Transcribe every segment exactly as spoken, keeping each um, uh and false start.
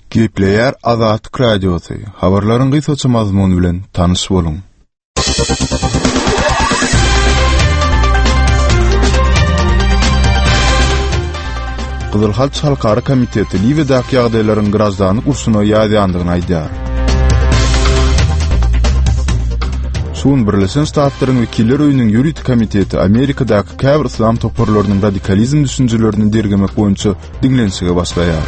Gepleýär Azatlyk Radiosu. Habarlaryň gysgaça mazmuny bilen tanyş boluň. Gyzyl Halk Halkara Komiteti Liwedäki ýagdaýlaryň gyrajdanyk ursuny ýaýdandygyny aýdýar. Suun Birleşen Ştatlaryň Wekiller Öýüniň Ýuridik Komiteti Amerikadaky käbir islam toporlarynyň radikalizm düşünjelerini dergemek boýunça diňlenşige başlaýar.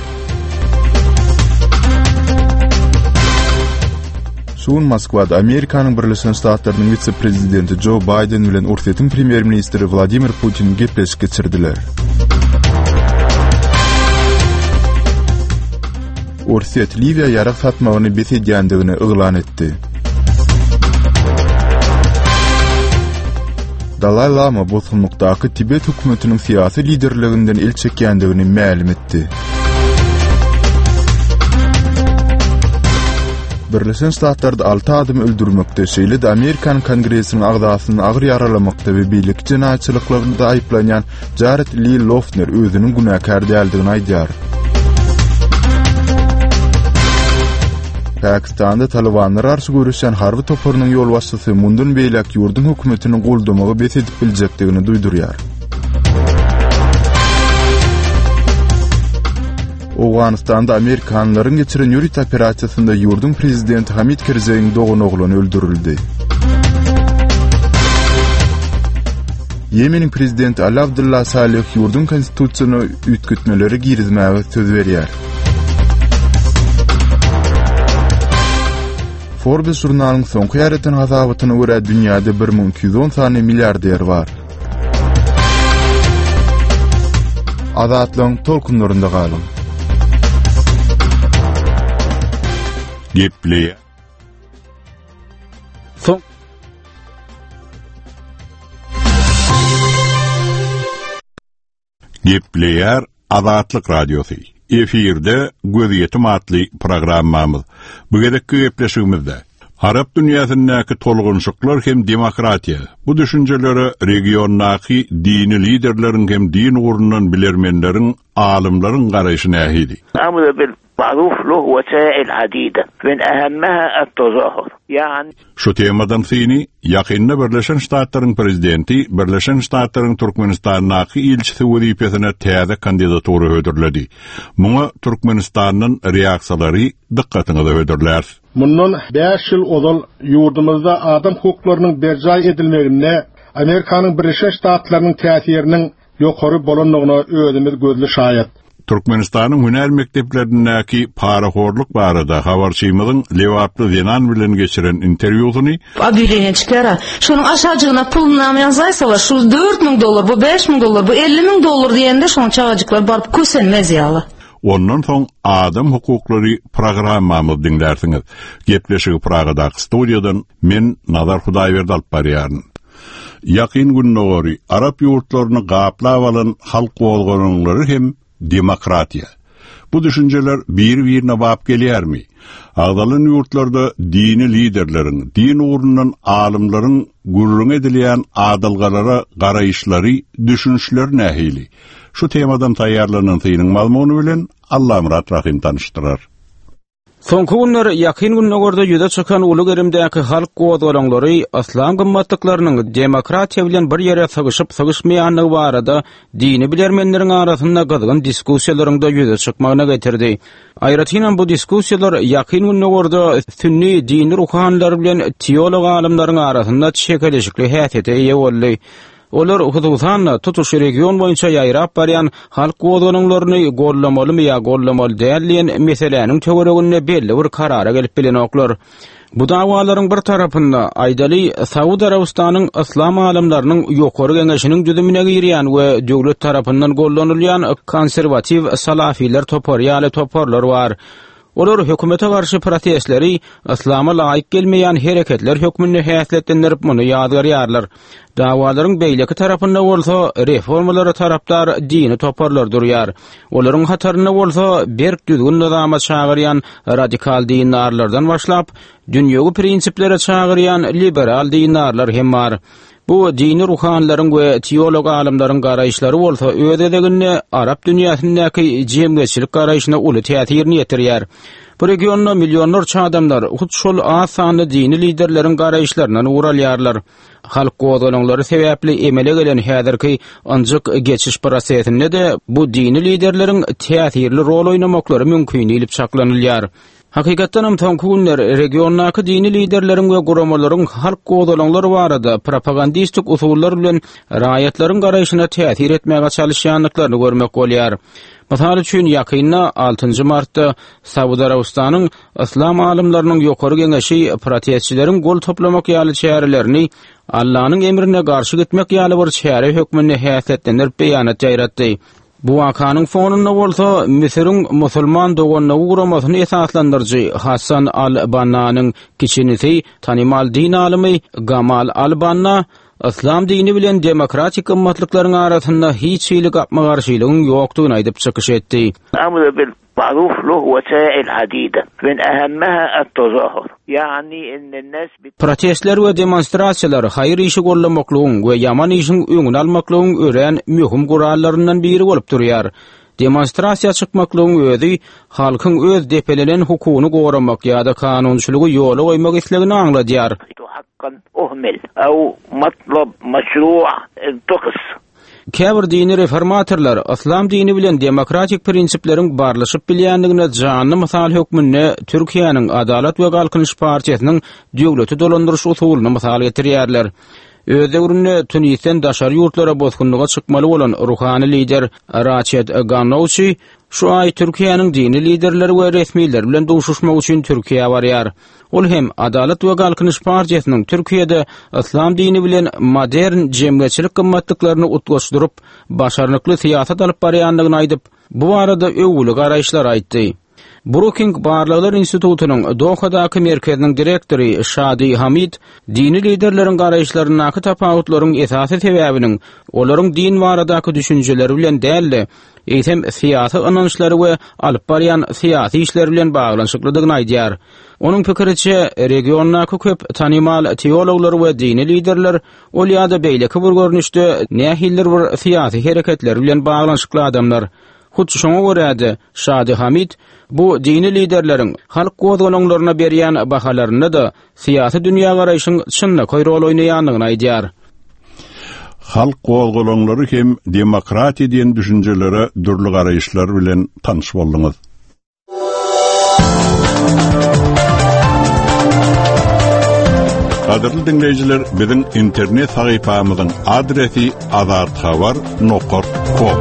Suun Moskwada Amerikanyň Birleşen Ştatlarynyň vitse-prezidenti Joe Biden bilen Ursiýetiň premier ministri Vladimir Putin gepleşik geçirdiler. Ursiýet Liwiýa ýarak satmagyny besedýändigini yglan etdi. Dalai Lama bozgunlukdaky Tibet hökümetiniň syýasy liderliginden el çekýändigini ma'lum etdi. Birleşen Ştatlarda altı adam öldürmekde, şeýle de Amerikan Kongresiniň agdasyny agyr ýaralamakda we bilik jinaýatçylyklarynda aýplanýan Jared Lee Lohner özüniň günäkär däldigini aýdýar. Pakistanda Talibanlar arşy görüşen harby toporunyň ýol başçysy mundan beýlek ýurdun hökümetiniň goldamagy besedip biljekdigini duýdurýar. Awganistanda Amerikanlaryň geçiren ýürit operasiýasynda ýurdun prezidenti Hamid Karzaiň dogan ogluny öldürildi. Yemeniň prezidenti Ali Abdullah Salih ýurdun konstitusiýasyny üýtgütmeleri girizmäge söz berýär. Forbes jurnalynyň soňky ýarytyň hasabatyna görä dünýäde bir ming iki ýüz on sany milliarder bar. Azatlyň tolkunlarynda galyň. Gepleýär. Son Gepleýär Azatlyk Radiosu. Efirde Gözyetim adly programmamyz. Bu gedekki gepleşigimizde Arap dünýäsindäki tolgunçlyklar hem demokratiýa, bu düşünjeleri regiondaky dini liderleriň hem din ugrundan bilermenleriň, alimleriň garaýşyna ähidi. معروف له وسائل عديدة من أهمها التظاهر. يعني şu temadan seni yakında Birleşen Ştatlaryň prezidenti Birleşen Ştatlaryň Türkmenistanyňky ilçisi wezipesine täze kandidatury hödürledi. Muňa Türkmenistanyň reaksiýalary dikkatyňyzy hödürler. Mundan beş ýyl ozal ýurdumyzda adam hukuklarynyň berjaý edilmegine Amerikanyň Birleşen Ştatlarynyň täsiriniň ýokary bolanlygyna özümiz gözli şaýat. Türkmenistanyň hünär mekdeplerindäki paraxorluk barada habarçymyzyň Lewaply Zenan bilen geçiren interwýusyny Abilen çıkara. Şonuň aşagyna puluna ýazaýsalar, şu dört ming dollar, bu beş ming dollar, bu elli ming dollar diýende şoň çagajyklar baryp kösenmez ýaly. Ondan soň adam hukuklary programmamy dinlersiňiz. Gepleşigi Pragadaky studiýadan men Nazar Hudaýberdi alyp barýaryn. Ýakyn günnägori Arap ýurtlaryny gaplap alan halk bolgonlary hem demokratiya. Bu düşünceler bir-birine bap gelýärmi? Agdalan ýurtlarda dini liderleriň, din ugrundan alimleriň gurrun edilýän adalgalara garaýşlary, düşünşler nähili? Şu temadan taýýarlanan synyň malumuny bilen Allah Murat Rahim tanıştyrar. Soňky günler ýakyn günnägerde ýüze çykan uly gerimdäki halk gowdalaňlary aslan gymmatlyklarynyň demokratiýa bilen bir ýere sygyşyp sygyşmaýanlygy barada dini bilermenleriň arasynda gyzgyn diskussiýalaryň da ýüze çykmagyna getirdi. Aýratynam bu diskussiýalar ýakyn günnägerde sünni dini ruhanlar bilen teolog alimlaryň arasynda çekeleşikli häsiýete ýa boldy. Olar hususan tutuş region boýunça ýaýrap barýan halk gowdalaňlaryny gollamaly ýa gollamaly däldiýen meseleniň töweregine belli bir karara gelip bilenoklar. Bu dawalaryň bir tarapynda aýdaly Saudi Arabistanyň islam alimläriniň ýokary geňeşiniň düzümine girýän we döwlet tarapyndan gollanylýan konserwativ salafiler toporýaly toporlar bar. Olar hökümete garşy protestleri islama laýyk gelmeýän hereketler hökmünde häsletlendirip muny ýadgarýarlar. Dawalaryň beýleki tarapynda bolsa reformalara tarapdar dini toparlar durýar. Olaryň hataryna bolsa berk düzgün nizama çagyrýan radikal dinarlardan başlap dünýägi prinsiplere çagyrýan liberal dinarlar hem bar. Bu dini ruhanlaryň we teolog alimlaryň garaýşlary bolsa öýdegine Arap dünýäsindäki jemgyçilik garaýşyna uly täsirini ýetirýär. Bu regionda milyonlarça adamlar hut şol az sanly dini liderleriň garaýşlaryna uralýarlar. Halk goýdanlary sebäpli emele gelen häzirki anjyk geçiş prosesinde de bu dini liderleriň täsirli rol oýnamaklary mümkin diýip çaklanylýar. Hakykatdan hem soňky günler regiondaky dini liderleriň we guramalaryň halk goýdanlary barada propagandistik usullar bilen raýatlaryň garaýşyna täsir etmäge çalışýanlyklaryny görmek bolýar. Mysal üçin ýakynda altynjy martda Saudiýa Arabistanyň islam alimlarynyň ýokary geňeşi protestçileriň gol toplamak ýaly çärelerini Allah'ın emrine garşy gitmek ýaly bir çäre hökmüne häsiýetlenip beýanat ýaratdy. Bu wakanyň fonunda bolsa Misiriň musulman doganyny guramasyny esaslandyrjy Hasan al-Bannanyň kiçinisi tanymal din alimi Gamal al-Banna İslam dini bilen demokratik ümmetliklaryň arasynda hiç şeýle gapma garşylygyň ýokdugyny aýdyp çykyş etdi. أمر بالمعروف له وسائل عديدة من أهمها التظاهر يعني إن الناس protestler we demonstrasiýalar haýyr işi gollamaklygyň we ýaman işiň öňüni almaklygyň ören mühim gurallaryndan biri bolup durýar. Demonstrasiýa çykmaklygyň özi halkyň öz depelenen hukugyny goramak ýa-da kanunçylygy ýola goýmak islegini aňladýar. أهمل أو مطلب مشروع انتقص. Käbir dini reformatorlar İslam dini bilen demokratik prinsipleriň barlaşyp bilýändigine janly mysal hökmünde Türkiýanyň Adalet we Galkynyş partiýasynyň döwleti dolandyryş usulyny mysal getirýärler. Öz döwründe Tunisen daşary ýurtlara bozgunlyga çykmaly bolan ruhany lider Raçet Ganowçy şu ay Türkiýanyň dini liderleri we resmiler bilen duşuşmak üçin Türkiýe barýar. Ol hem Adalet we Galkynyş partiýasynyň Türkiýede İslam dini bilen modern jemgyçilik gymmatlyklaryny utgaşdyryp başarnykly siýasat alyp barýandygyny aýdyp, bu arada öwüli garaýşlar aýtdy. Brookings Barlyklar Institutunyň Dohadaky merkeziniň direktori Şadi Hamid dini liderleriň garaýşlaryna tapawutlaryň esasy sebäbiniň olaryň din baradaky düşünjeleri bilen däl, eýsem siýasy ananyşlary we alyp barýan siýasy işler bilen baglanşyklydygyny aýdýar. Onuň pikiriçe regiondaky köp tanymal teologlar we dini liderler ol ýa-da beýleki bir görnüşde nähiller bir siýasy hereketler bilen baglanşykly adamlar. Hut şoňa görä-de Şadi Hamid bu dini liderleriň halk goýdanlaryna berýän bahalaryny da siýasy dünýä garaýşyň çynna rol oýnaýandygyny aýdýar. Halk goýdanlary hem demokratiýa diýen düşünjelere dürli garaýşlar bilen tanyş boldyňyz. Qadirli dinleyijiler, biziň internet sahypamyzyň adresi azatxabar nokta com.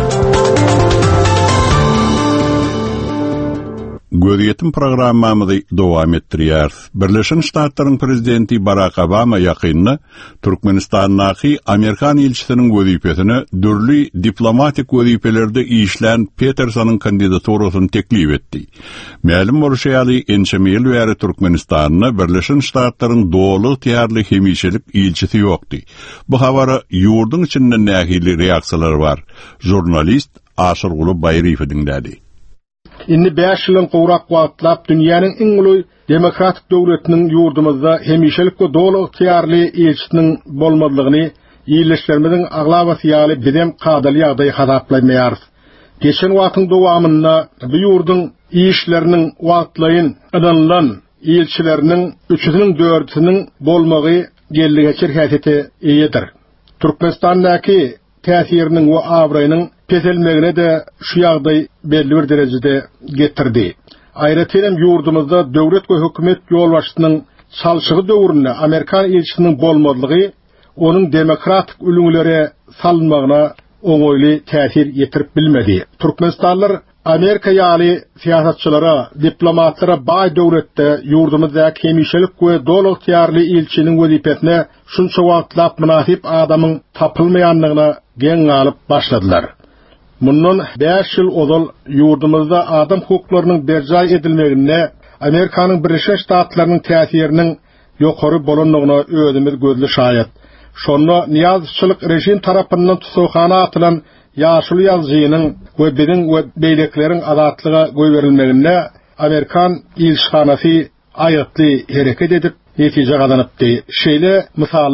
Gözyetim programmamyzy dowam etdirýär. Birleşen Ştatlaryň prezidenti Barack Obama ýakynda Türkmenistanyň Amerikan elçisiniň wezipesini dürli diplomatik wezipelerde işlän Petersonyň kandidaturasyny teklip etdi. Ma'lum bolýarly ençemil bäri Türkmenistanyna Birleşen Ştatlaryň dowly täýärli hemişelik elçisi ýokdy. Bu habara ýurdun içinden nähili reaksiýalar bar. Jurnalist Aşyrguly Baýryf dinlädi. Inni beş ýylyň gowrak wagtlap dünýäniň iň uly demokratik döwletiniň ýurdumyzda hemişelik we dowly täýärli elçisiniň bolmadygyny ýylyşlarymyzyň aglabasy ýaly bizem kadal ýagdaý hadaplaýmaýar. Geçen wagtyň dowamynda bu ýurdun işleriniň wagtlaýyn adanlan elçileriniň üçüniň dördüniň bolmagy gelli geçer häsiýeti eýedir. Türkmenistandaky täsiriniň we awraýynyň peselmegine de şu ýagdaý belli bir derejede getirdi. Aýratyrym ýurdumyzda döwlet we hökümet ýolbaşçynyň çalşygy döwründe Amerikan elçisiniň bolmadygy onuň demokratik ülüňlere salmagyna oňoýly täsir ýetirip bilmedi. Türkmenistanlar Amerika ýaly siýasatçylara, diplomatlara baý döwletde ýurdumyzda hemişelik we dowly täýärli elçiniň wezipesine şunça wagtlap münasip adamyň tapylmaýanlygyna geň alyp başladylar. Mundan beş ýyl ozal ýurdumyzda adam hukuklarynyň berjay edilmegine Amerikanyň Birleşen Ştatlarynyň täsiriniň ýokary bolanlygyna özümiz gözli şaýat. Şonda niýazçylyk rejim tarapyndan tutulgana atylan ýaşyl ýazgynyň we biziň we beýlekleriň azatlyga goý berilmegine Amerikan ilişhanasy aýatly hereket edip netije gazanypdy. Şeýle misallar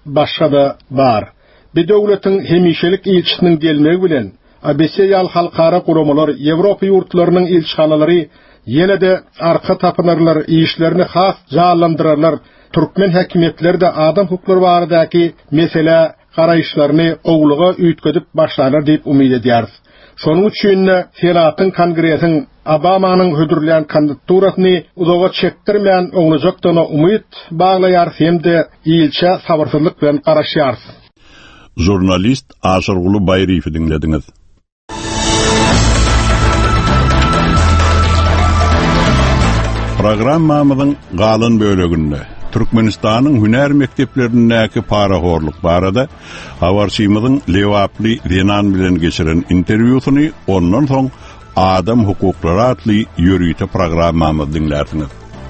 başga da bar. Bir döwletin hemişelik ilçisinin gelmegi bilen A B C ýal halkara guramalar, Ýewropa ýurtlarynyň ilçhanalary ýene de arka tapynarlar, işlerini has jalandyranlar. Türkmen häkimetleri de adam hukuklary baradaky mesele garaýşlaryny owluga üýtgedip başlanar diýip umyt edýäris. Şonuň üçin Senatyň Kongresiň Obamanyň hödürlän kandidaturasyny uzaga çekdirmän oňlajakdyna umyt baglaýar hemde ilçe sabırsyzlyk bilen garaşýar. Jurnalist Aşırgulu Bayriýewi dinlediňiz. Programmamyzyň galan böleginde Türkmenistanyň hüner mekdeplerindäki parahorluk barada habarçymyzyň Lewaply Renan bilen geçiren interwýusyny ondan soň Adam hukuklary atly ýörüýte programmamy dinlersiňiz.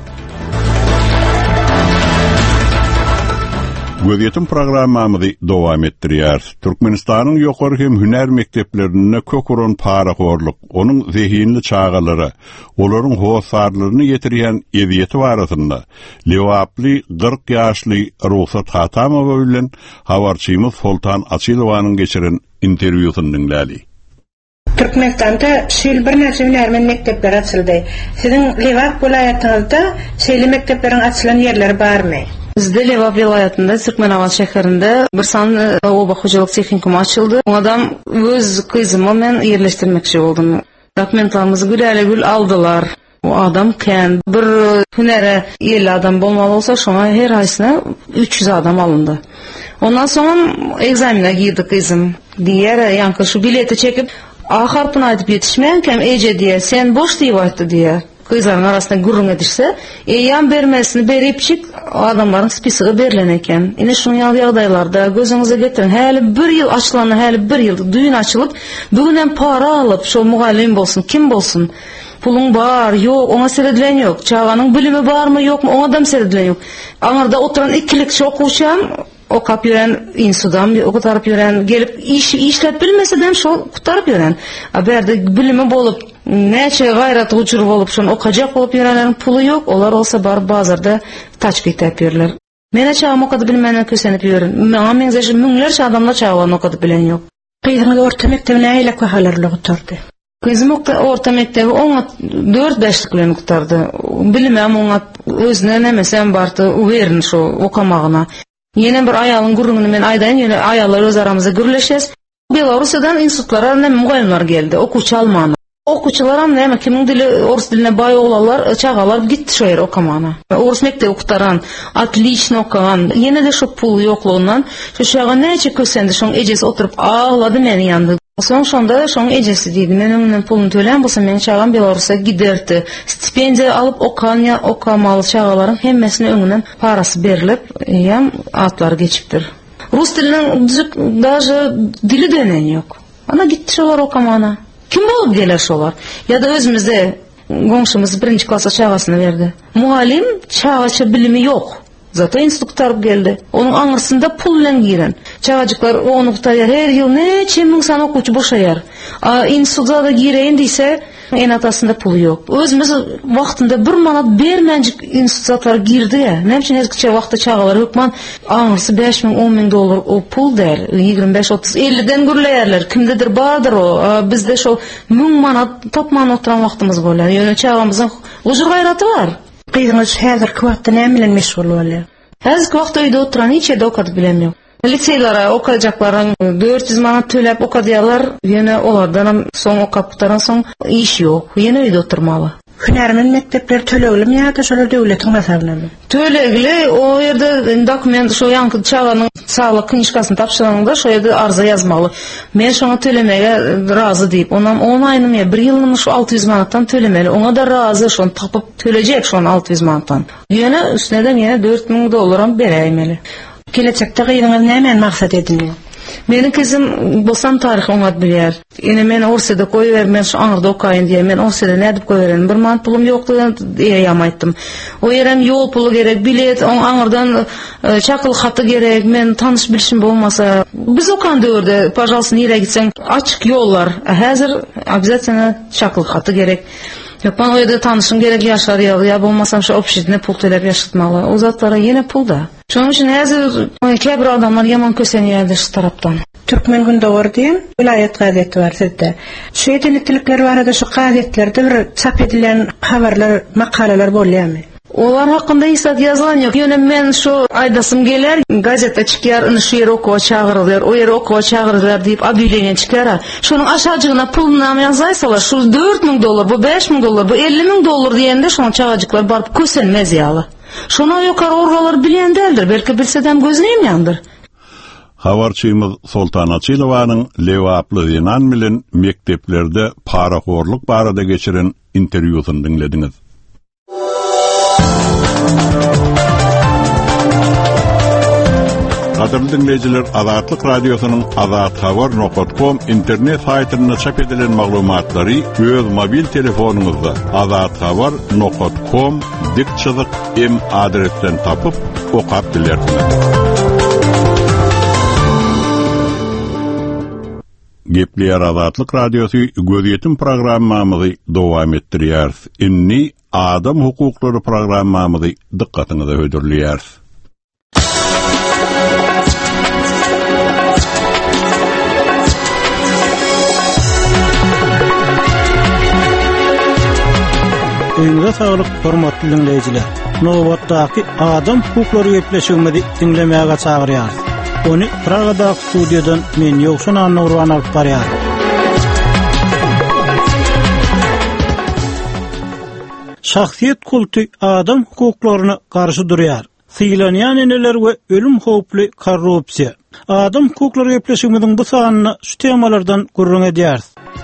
Gözetim programmamyzy dowam etdirýär. Türkmenistanyň ýokary hem hüner mekdeplerinde köküron parahorluk, onuň zehinli çağalary, olaryň howsarlaryny ýetirýän eziýeti barasynda Lewaply kırk ýaşly Ruhsat Hatamowa bilen habarçymyz Sultan Açylowanyň geçiren interwýusyny dinläli. Türkmenistanda şeýle bir näçe hünermen mektepler açyldy. Siziň Lewap welaýatynızda şeýle mektepleriň açylan ýerleri barmy? Bizde Lewap vilayetinde, Türkmenabat şäherinde bir san oba hojalyk texnikum açyldy. Oňadan öz kızymı men ýerleşdirmekçi boldum. Dokumentlarymyzy güläle aldylar. O adam kän bir hünere elli adam bolmaly bolsa, şoňa her aýsyna üç yüz adam alındy. Ondan soň egzamine girdi kızım. Diýer, ýa-ni şu bileti çekip A harpyny aýdyp ýetişmeýän eje diýe, sen boş diýip aýtdy diýe. Kızların arasında gurrun edişse, eýan bermesini beripçik adamların spisiga berilen eken. Ine şunu ýagdaýlarda gözüňize getirin. Häli bir ýyl açylany, häli bir ýyl düýün açylyp, bugünden para alyp, şo mugallim bolsun, kim bolsun, pulun bar, ýok, oňa seredilen ýok. Çağanyň bilimi barmy, ýokmy, oňa da seredilen ýok. Aňarda oturan ikilik şokuşan o kap ýören insudan, o tarap ýören, gelip iş işlep bilmeseden şo kutaryp ýören. A berde bilimi bolup, näçe gaýrat uçur bolup, şonu okajak bolup ýörenleriň puly ýok, olar olsa bar bazarda taçky täp ýerler. Mene çağım okady bilmenden kösenip ýören. Maňa meňzeşi müňlerçe adamlar çağını okady bilen ýok. Gyýdyňyz orta mekdebine aýla köhalarly gutardy. Kızım orta mektebi oňa dört beşlik bilen gutardy. Bilmem oňa özüne nemesem bardy, uwerin şo okamagyna. Yine bir ayalyň gurrunyny men aýdaýyn, ýene aýallar öz aramyzda gürleşes. Belarusydan institutlara näme mugallimler geldi, okuçy almany. Okuçylaram näme kimiň dili orus diline baý oglanlar, çağalar gitdi şo ýere okamana. Orus mektebi okutaran, atliçno okagan, ýene de şo pul ýoklugyndan şo şaga näçe kösendi, şoň ejesi oturup ağlady meni ýandy. Soň şonda şoň ejesi diýdi, men öňünden puluny tölen bolsa men çağam Belarusa giderdi. Stipendiýa alyp okanya okamaly çağalaryň hemmesine öňünden parasy berilip, ýam atlary geçipdir. Rus diliniň düzük daşy dili denen ýok. Ana gitdi şolar okamana. Kim bolup geler şolar? Ya da özümizde goňşumuz birinci klassa çağasyny berdi. Muallim çağaça bilimi ýok. Zato institut tarıp geldi. Onun aňyrsynda pul bilen giren. Çağajyklar onu gutaýar, her ýyl neçe müň san okuçy boşaýar. A institutda da gireýin diýse, en atasında pul ýok. Özümüz wagtynda bir manat bermenjik institutlara girdi ya. Näçe nezgiçe wagtda çağalar hökman aňyrsy beş müň on müň dollar o pul der. ýygrimi beş otuz elliden gürleýärler. Kimdedir bardyr o. A, bizde şo müň manat tapman oturan wagtymyz bolar. Ýöne çağamyzyň ujur gaýraty bar. Gyýdyňyz häzirki wagtda näme bilen meşgul bolýar? Häzirki wagtda öýde oturan hiç ýerde okady bilemýok. Liseýlara okajaklaryň dört yüz manat töläp okadýarlar, ýene olardan soň okap gutaran soň iş ýok, ýene öýde oturmaly. Hünermen mektepler tölegilimi ýa-da şolar döwletiň masabynymy? Tölegili, o ýerde dokument şo ýanky çağanyň saglyk knižkasyny tapşyrganda şo ýerde arza ýazmaly. Men şoňa tölemege razy diýip, onam on aýnymy bir ýylyny şu altı yüz manattan tölemeli. Oňa da razy, şonu tapyp төлejek şonu altı yüz manattan. Ýene üstüne ýene dört müň dollaram beräýmeli. Gelecekde gyýdyňyz näme maksat edinýär? Menin kızım bolsam tarih oňat bilýär. Ene men Orsada goýber, men şu aňyrda okaýyn diýe, men Orsada nädip goýberin? Bir manat pulum ýokdy diýýäm aýtdym. O ýerem ýol pulu gerek, bilet, oň aňyrdan çakyl haty gerek, men tanyş bilişim bolmasa. Biz okan döwürde, pожалуйста, nire gitseň, açyk ýollar. Häzir обязательно çakyl haty gerek. Ýokman o ýerde tanışym gerek ýaşar ýa bolmasam şu opşitine pul төлep ýaşatmaly. O zatlara ýene pul da. Şoň üçin häzir käbir adamlar ýaman kösenýärdir şu tarapdan. Türkmen Gündogor diýen vilayet gazeti bar sizde. Şu ýeteneklikler barada şu gazetlerde bir çap edilen habarlar, makalalar bolýarmy? Olar hakynda isat yazgan ýok. Ýöne men şu aýdasym geler, gazeta çykýar, iny şu ýere okuwa çagyrdylar, o ýere okuwa çagyrdylar diýip abileýen çykýar. Şonuň aşajygyna puluna ýazaýsalar, şu dört miň dollar, bu beş miň dollar, bu elli miň dollar diýende şoň çagajyklar baryp kösenmez ýaly. Şonu ýokary orgalar bilýän däldir, belki bilsedem gözüne ýandyr. Habarçymyz Sultan Açylowanyň lewaply dinan bilen mekteplerde paraxorluk barada geçiren interwýusyny dinlediňiz. Qadarly dinleyijiler, Azatlyk radiosynyň azat habar nokta com internet saýtyna çap edilen maglumatlary öz mobil telefonuňyzda azat habar nokta com dikçilik m adresinden tapyp okap bilersiniz. Gepleýär Azatlyk radiosu gözýetim programmamyzy dowam etdirýär. Inni adam hukuklary programmamyzy dikkatiňize hödürlýär. Öňüňize saglyk, hormatly dinleyijiler. Nowatdaky adam hukuklary gepleşigimizi dinlemäge çagyrýar. Onu Pragada studiýadan men ýoksun anurwan alyp barýar. Şahsiýet kulty adam hukuklaryna garşy durýar. Syýlanýan eneler we ölüm howply korrupsiýa. Adam hukuklary gepleşigimiziň bu sanyny şu temalardan gurrun edýär.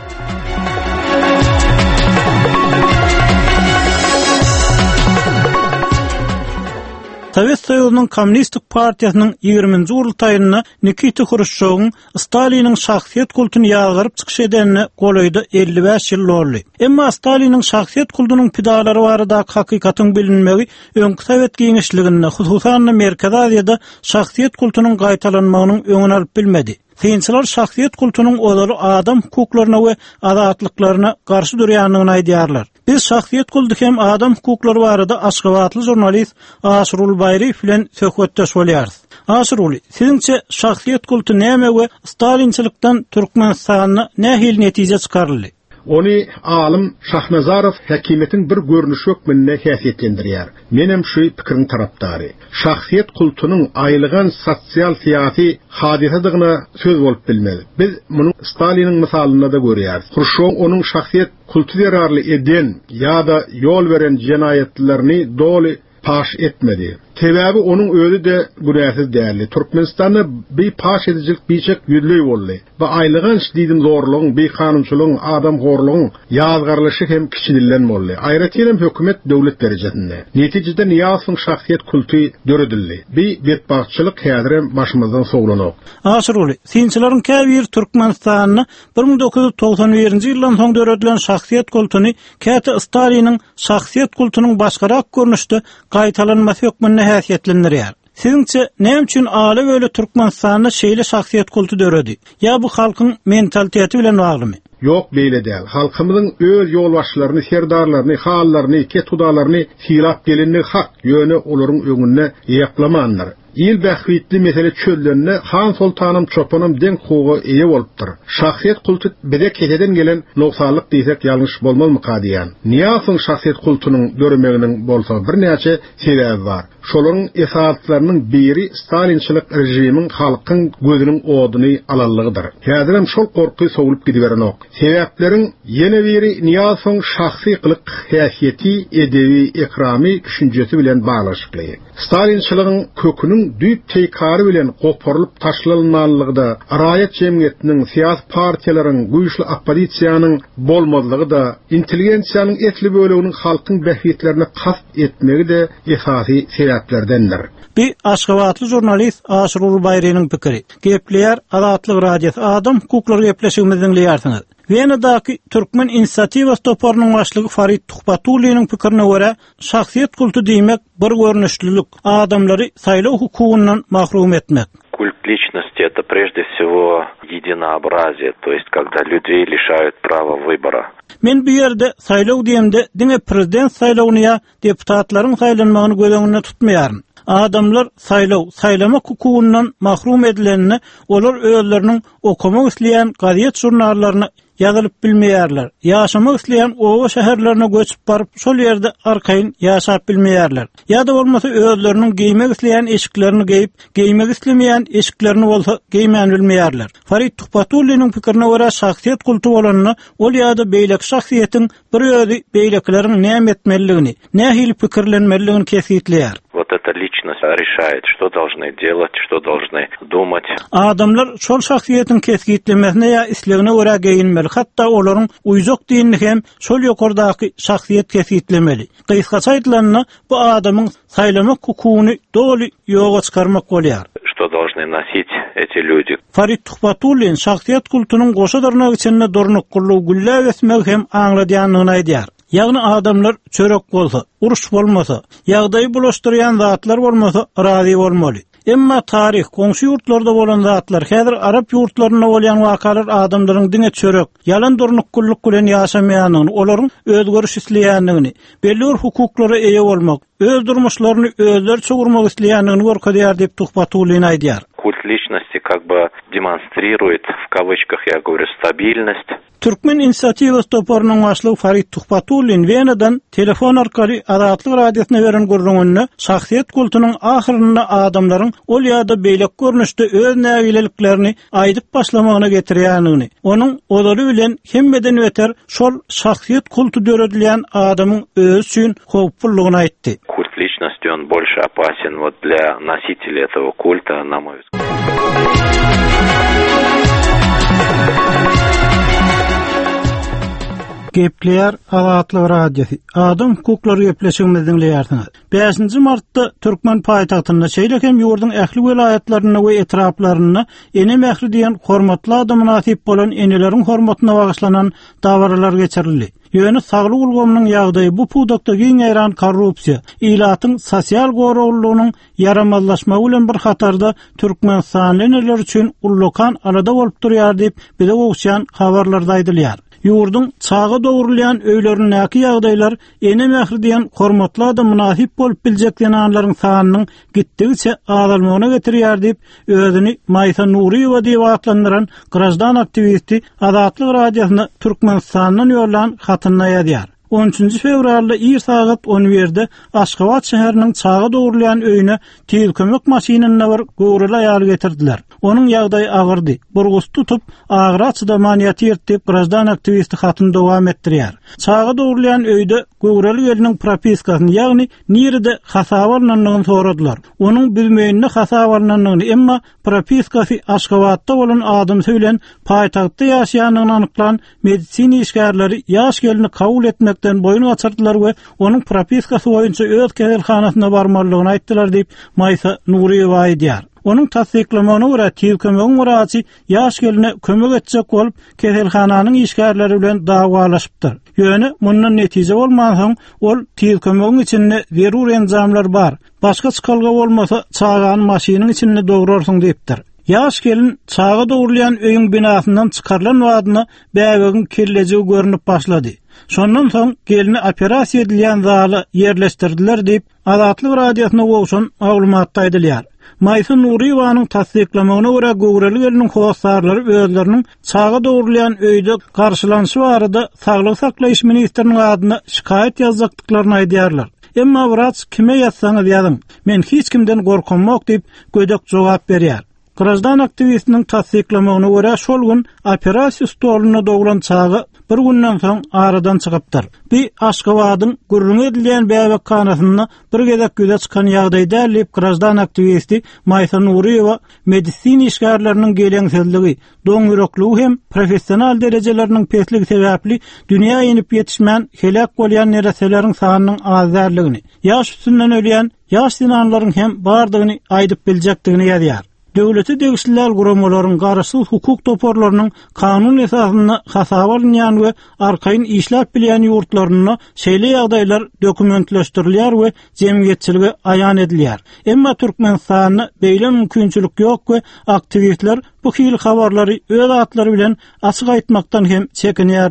Sovet Soýuzynyň Kommunistik Partiýasynyň ýygrimiňji gurultaýyna Nikita Khrushchevň Staliniň şahsiýet kultuny ýagyryp çykyş edenine golaýda elli beş ýyl boldy. Emma Staliniň şahsiýet kultunyň pidalary barada hakykatyň bilinmegi öňki Sovet giňişligine, hususan Merkez Aziýada şahsiýet kultunyň gaýtalanmagynyň öňüni alyp bilmedi. Feýinçiler şahsiýet kultunyň olary adam hukuklaryna we azatlyklaryna garşy durýanlygyny aýdýarlar. Biz şahsiýet kulty hem adam hukuklary barada Aşgabatly jurnalist Asrul Bayri bilen söhbetdeş bolýarys. Asrul, siziňçe şahsiýet kulty näme we Stalinçilikden Türkmenistanyna nähil netije çykarly? Onu alim Şahnazarow häkimetin bir görnüşi hökmünde häsiýetlendirýär. Menem şu pikiriň tarapdary. Şahsiýet kultunyň aýlygan sosial syýasy hadisadygyna söz bolup bilmeli. Biz muny Staliniň misalynda da görýäris. Khrushchev onuň şahsiýet kultu zararly eden ýa-da ýol beren jenaýetlerini doly paş etmedi. Sebäbi onuň özi de günäsiz däldi. Türkmenistanda bir paş edicilik biçek ýüzlüý boldy. Ba aýlygan şidim zorlugyň, bir kanunçylygyň, adam gorlugyň ýazgarlyşy hem kiçidilen boldy. Aýratyrym hökümet döwlet derejesinde. Netijede Niýazowyň şahsiýet kulty döredildi. Bir betbaççylyk häzir başymyzdan sowlanok. Aşyryly, sinçilerin käbir Türkmenistanyny bir ming dokuz ýüz togson birinji ýyldan soň döredilen şahsiýet kultuny käte Staliniň şahsiýet kultunyň başgarak görnüşde gaýtalanmasy hökmüne häsiýetlendirýär. Siziňçe näme üçin aly böyle Türkmenistanyny şeýle şahsiýet kulty döredi? Ya bu halkyň mentaliteti bilen baglymy? Yok beýle däl. Halkymyzyň öz ýolbaşçylaryny, serdarlaryny, halallaryny, ketudalaryny silap gelinni hak ýöne olaryň öňünde ýaklamanlar. İl bähwitli mesele çöllerine Han Sultanım çopanım den hugo eýe bolupdyr. Şahsiýet kulty bede keteden gelen noksanlyk diýsek ýalňyş bolmazmy kadiýan. Niýazowyň şahsiýet kultunyň görmeginiň bolsa bir näçe sebebi bar. Şolaryň esaslarının biri Stalinçilik rejimiň halkyň gözüniň oduny alallygydyr. Häzirim şol korky sowulup gidiberenok. Sebepleriň ýene biri Niýazowyň şahsy kılık häsiýeti, edebi, ikrami düşünjesi bilen baglaşykly. Stalinçiligiň kökünüň düýp teýkary bilen goparylyp taşlanmanlygda, araýat jemgyýetiniň, syýasy partiýalaryň, güýçli opposisiýanyň bolmazlygy da, intelligensiýanyň etli böleginiň halkyň bähwitlerine kast etmegi de esasy sebäplerdendir. Bir Aşgabatly jurnalist Asrul Bayrynyň pikiri. Gepleýär Azatlyk radiosu adam hukuklary gepleşigimiziň dinleýärsiňiz. Venadaky Türkmen inisiýatiwasy toparynyň başlygy Farid Tuhbatulynyň pikirine görä, şahsiýet kulty diýmek bir görnüşlülük, adamlary saýlaw hukugundan mahrum etmek. Культ личности — это прежде всего единообразие, то есть когда людей лишают права выбора. Men bu ýerde saýlaw diýende diňe prezident saýlawyny ýa deputatlaryň saýlanmagyny göz öňünde tutmaýaryn. adamlar saylaw, saylama hukukundan mahrum edilenini olar özlerinin okumak isleyen gazet jurnallaryna ýazylyp bilmeýärler. Ýaşamak isleyen owa şäherlerine göçüp baryp şol ýerde arkaýyn ýaşap bilmeýärler. Ýa-da bolmasa özleriniň giymek isleyen eşiklerini giyip, giymek islemeýän eşiklerini bolsa giymän bilmeýärler. Farid Tuhpatullynyň pikirine görä şahsiýet kultu bolanyny, ol ýa-da beýlek şahsiýetiň bir özi beýlekleriň näme etmeligini, nähili pikirlenmeligini kesitleýär. Вот эта личность решает, что должны делать, что должны думать. Adamlar şol şahsiýetiň kesgitlemesine ýa islegine görä geyinmeli. Hatda olaryň uýjak dinini hem şol ýokardaky şahsiýet kesgitlemeli. Kysgaça aýdylanyna bu adamyň saýlamak hukugyny doly ýoga çykarmak bolýar. Что должны носить эти люди? Farid Tuhpatullin şahsiýet kultunyň goşadarnak içinde dornuklugy güllä etmek hem aňladýanlygyny aýdýar. Ýagny adamlar çörek bolsa, uruş bolmasa, ýagdaýy bulaşdyrýan zatlar bolmasa razy bolmaly. Emma tarih, komşu ýurtlarda bolan zatlar, häzir Arap ýurtlaryna bolýan wakalar adamlaryň diňe çörek, ýalan dornuklyk bilen ýaşamaýanyny, olaryň özgörüş isleýänligini, belli bir hukuklary eýe bolmak, öz durmuşlaryny özleri çogurmak isleýänligini görkezýär diýip Tuhpatullin aýdýar. Культ личности как бы демонстрирует, в кавычках я говорю, стабильность. Türkmen inisiativa toparynyň başlygy Farid Tuhpatullin Wenadan telefon arkaly Azatlyk radiosyna beren gurrungyny şahsiýet kultunyň ahyrynda adamlaryň ol ýa-da beýlek görnüşde öz nägileliklerini aýdyp başlamagyna getirýänligini, onuň odaly bilen hemmeden öter şol şahsiýet kultu döredilýän adamyň öz üçin howplulygyny aýtdy. Культ личности он больше опасен вот для носителей этого культа, на мой взгляд. Gepleýär Azatlyk radiosu. Adam hukuklary gepleşigimizi dinleýärsiňiz. beşinji martda Türkmen paýtagtynda şeýlekem ýurdun ähli welaýatlaryna we etraplaryna ene mähri diýen hormatly adam nasip bolan eneleriň hormatyna bagyşlanan dawralar geçirildi. Ýöne saglyk ulgamynyň ýagdaýy bu pudakda giň ýaran korrupsiýa, ilatyň sosial goraglygynyň yaramazlaşmagy bilen bir hatarda Türkmenistan eneleri üçin ullukan alada bolup durýar diýip bize ogşaýan habarlarda aýdylýar. Ýurdun çağa dogurlayan öýlerini näki ýagdaýlar ene mähri diýen hormatly adam nasip bolup biljekden anlaryň sanynyň gitdigiçe azalmagyna getirýär diýip özüni Maysa Nuriýewa diýip atlandyran grajdan aktivisti Azatlyk radiosyna Türkmenistandan ýollan hatyna ýazýar. on üçünji fevralda ir saat on birde Aşgabat şäheriniň çağa dogurlayan öýüne tez kömek maşinanyna bir gowraly aýal getirdiler. Onuň ýagdaýy agyrdy. Burgus tutup agyraçda maniýaty ýertip grajdan aktivisti hatyny dowam etdirýär. Çağa dogurlayan öýde gowraly geliniň propiskasyny, ýagny nirde hasabarlanlygyny soradylar. Onuň bilmeýänine hasabarlanlygyny, emma propiskasy Aşgabatda bolan adam söýlen paýtagtda ýaşaýanyny anyklan medisini işgärleri ýaş gelini kabul etmek boyun açardılar ve onun propiskası boyunca öz keselhanasyna barmalygyny aýtdylar diýip Maysa Nuriýewa aýdýar. Onun tasdiklamagyna görä tez kömek muraçy ýaş geline kömek etjek bolup keselhananyň işgärleri bilen dagwalaşypdyr. Ýöne mundan netije bolman soň ol tez kömegiň içinde zerur enzamlar bar. Başga çykalga bolmasa çağan maşinanyň içinde dogurarsyň diýipdir. Ýaş gelin çağa dogurlayan öýüň binasyndan çykarlan wadyna bägegiň kirlejigi görünip başlady. Şondan soň gelini operasiýa edilýän zaly ýerleşdirdiler diýip Azatlyk radiosyna gowşan maglumatda aýdylýar. Maysa Nuriýewanyň tasdiklamagyna görä gowraly geliniň howasarlary özleriniň çağa dogurlayan öýde garşylanşy barada Saglyk saklaýyş ministriniň adyna şikaýet ýazjakdyklaryny aýdýarlar. Emma wraç kime ýazsaňyz ýazyň, men hiç kimden gorkanmak diýip gödek jogap berýär. Grajdan aktivistiniň tasdiklamagyna görä şol gün operasiýa stoluna dogran çağı bir günden soň aradan çykypdyr. Bir Aşgabatyň gurrun edilýän bäbek kanasyna bir gezek göze çykan ýagdaýda diýip grajdan aktivisti Maysa Nuriýewa medisini işgärleriniň geleňsizligi, doň ýürekligi hem professional derejeleriniň petligi sebäpli dünýä ýenip ýetişmän helak bolýan nereseleriň sanynyň azarlygini, ýaş üstünden ölýän ýaş dinanlaryň hem bardygyny aýdyp biljekdigini ýazýar. Döwleti degişliler guramalaryň garaşsyz hukuk toparlarynyň kanun esasyna hasabarlanýan we arkaýyn işläp bilýän ýurtlaryna şeýle ýagdaýlar dokumentleşdirilýär we jemgyýetçiligi aýan edilýär. Emma Türkmenistanyň beýle mümkinçilik ýok we aktivistler bu hil habarlary öz atlary bilen açyk aýtmakdan hem çekinýärler.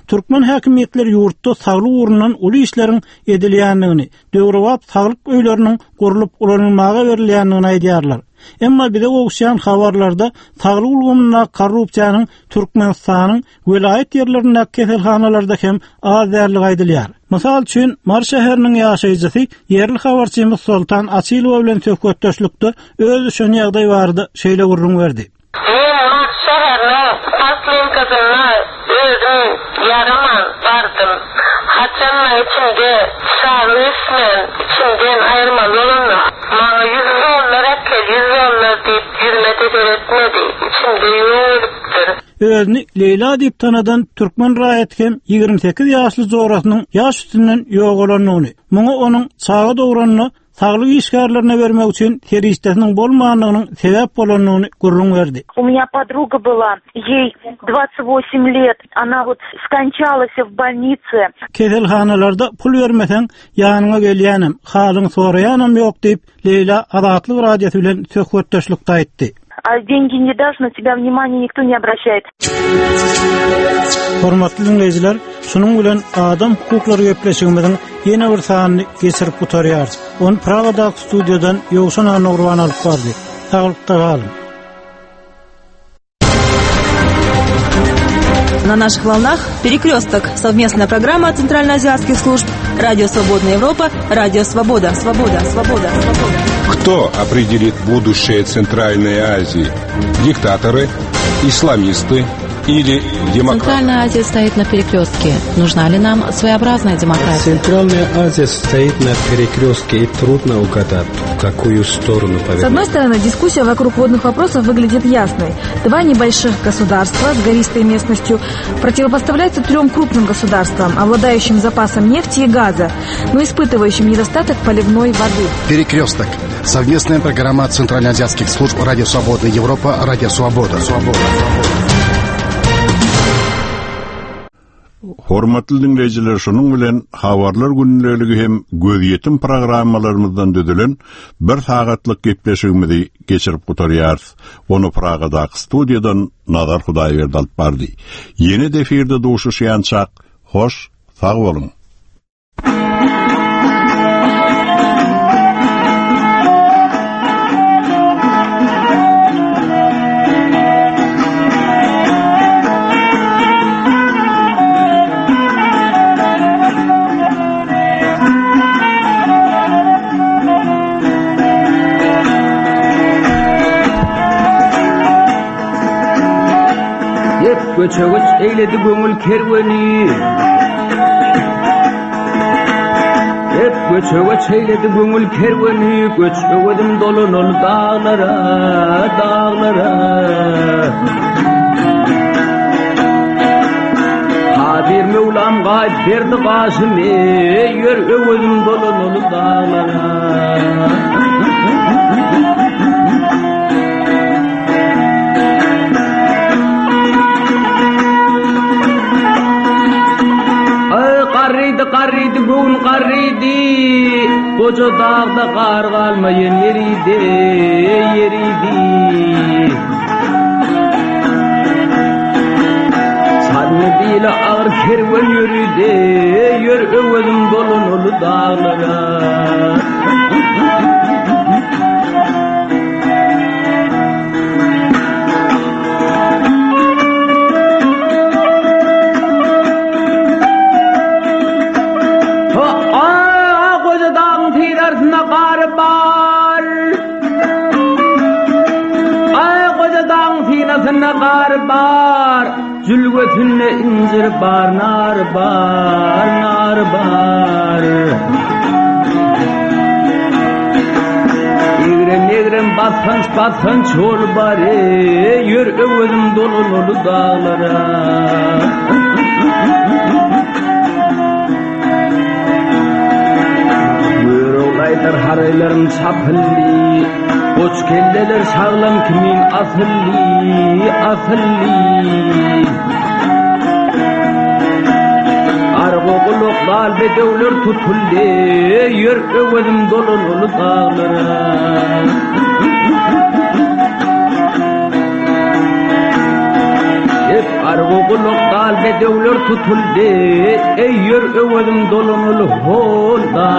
türkmen häkimetleri ýurtda saglyk urundan uly işleriň edilýändigini, döwrewap saglyk öýleriniň gurulyp ulanylmaga berilýändigini aýdýarlar. Emma bir de ogşan habarlarda saglyk ulgamyna korrupsiýanyň Türkmenistanyň vilayet ýerlerinde keselhanalarda hem az därligi aýdylýar. Mysal üçin Mar şäheriniň ýaşaýjysy yerli habarçymyz Sultan Asylow bilen söhbetdeşlikde öz şonu ýagdaý bardy, şeýle gurrun berdi. Mar şäheriniň Aslinkasyna özüm ýaraman bardym. Haçanma içinde sağlısmen içinden ayırman yolunu bana yüz dollar etkel, yüz dollar deyip hizmet etmedi. İçinde yoğuruptur. Özünü Leyla deyip tanadan Türkmen raýatkem ýygrimi sekiz ýaşly zorasynyň ýaş üstünden ýok bolanyny, muňa onuň sağa dogranyny saglyk işgärlerine bermek üçin teristesiniň bolmagynyň sebäp bolanyny gurrun berdi. У меня подруга была, ей двадцать восемь лет, она вот скончалась в больнице. Keselhanalarda pul bermesen ýanyňa gelýänem, halyň soraýanam ýok diýip Leyla Azatlyk radiosu bilen söhbetdeşlikde aýtdy. А деньги не дашь, на тебя внимания никто не обращает. Hormatly dinleyijiler, şunun bilen adam hukuklary gepleşigimiziň ýene bir sanyny geçirip gutarýar. Onu Praga'da studiodan Ýowşan Anurwan alyp bardy. Saglypda galyn. На наших волнах «Перекресток» — совместная программа центральноазиатских служб «Радио Свободная Европа», «Радио Свобода», «Свобода», «Свобода», «Свобода». Кто определит будущее Центральной Азии? Диктаторы, исламисты или демократы? Центральная Азия стоит на перекрестке. Нужна ли нам своеобразная демократия? Центральная Азия стоит на перекрестке, и трудно угадать, в какую сторону повернуть. С одной стороны, дискуссия вокруг водных вопросов выглядит ясной. Два небольших государства с гористой местностью противопоставляются трем крупным государствам, обладающим запасом нефти и газа, но испытывающим недостаток поливной воды. Перекресток. Совместная программа центральноазиатских служб «Радио Свободная Европа», «Радио Свобода». Свобода. Hormatly dinleyijiler, şunun bilen habarlar günleligi hem gözyetim programmalarymyzdan dödülen bir sagatlyk gepleşigimizi geçirip gutarýar. Onu Praga'da studiodan Nazar Hudaýberdi alyp bardy. Yeni defirde duşuşýançak, hoş, sag bolun. Göçögüç eyledi göňül kerweni. Hep göçögüç eyledi göňül kerweni. Göçögedim dolunul dağlara, dağlara. Hadir Mevlam gaýp berdi gaşymy, ýör öwüdim dolunul dağlara. Qarridi bugün qarridi, koca dağda qar qalmayan yeridi, yeridi. Sanni bile ağır kervan yürüdi, yür övedim dolunulu dağlara. Nar bar, zülgötünle incir bar, nar bar, nar bar. Egrem egrem batkanç batkanç ol bari, yür övedim dolunulu dağlara. Buyruğlaydır haraylarım çapılli, koç kelleler sağlam kimin asılli, asılli. Argo kuluklar bedevler tutulli, yür övedim dolunulu dağlara. Hep Arguluk kalbe dövler tutuldu, eyyör övedim dolanılı holda.